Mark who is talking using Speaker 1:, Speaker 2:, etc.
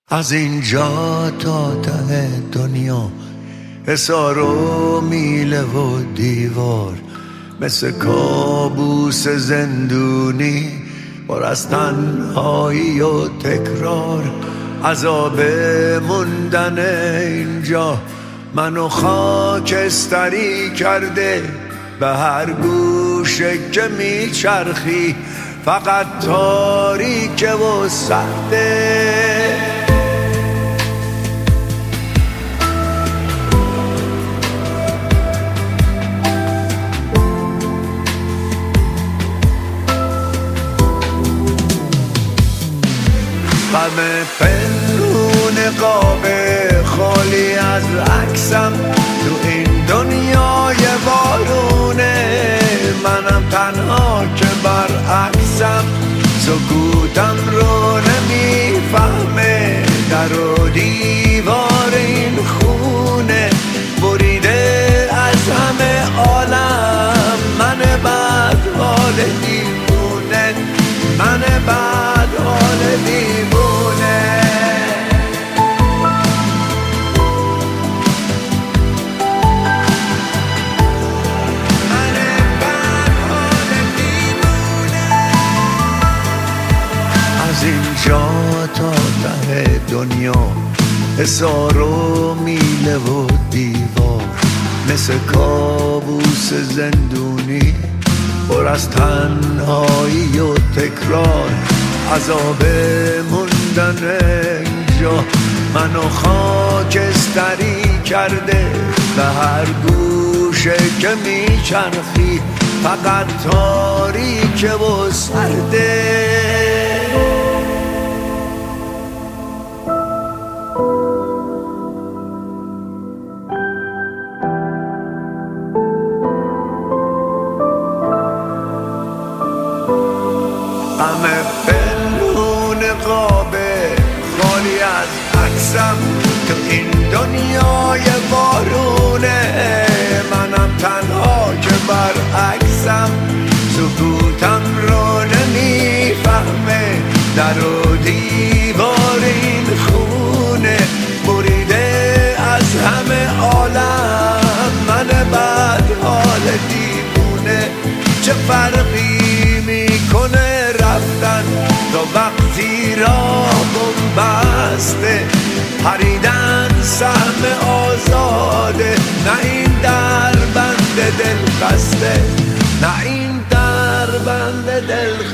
Speaker 1: از اینجا تا ته دنیا حصار و میله و دیوار مثل کابوس زندونی پر از تنهایی و تکرار. عذاب موندن اینجا منو خاکستری کرده، به هر گوشه که میچرخی فقط تاریکه و سخته. غم پنهون قاب خالی از عکسم تو این دنیای بارونه، منم تنها که برعکسم، سکوتم رو نمیفهمه، در و دیوار این خونه بریده از همه عالم. من بد حال دیوونه، من بد حال دیوونه. از اینجا تا ته دنیا حصار و میله و دیوار مثل کابوس زندونی پر از تنهایی و تکرار. عذاب موندن اینجا منو خاکستری کرده، به هر گوشه که میچرخی فقط تاریکه و سرده. غم پنهون قاب خالی از عکسم تو این دنیای بارونه، منم تنها که برعکسم، سکوتم رو نمیفهمه، در و دیوار این خونه بریده از همه عالم. من بد حال دیوونه، چه فرقی میکنه رفتن تا وقتی راه بسته، پریدن سهم آزاده، نه این در بند دل خسته، نه این در بند دل خسته.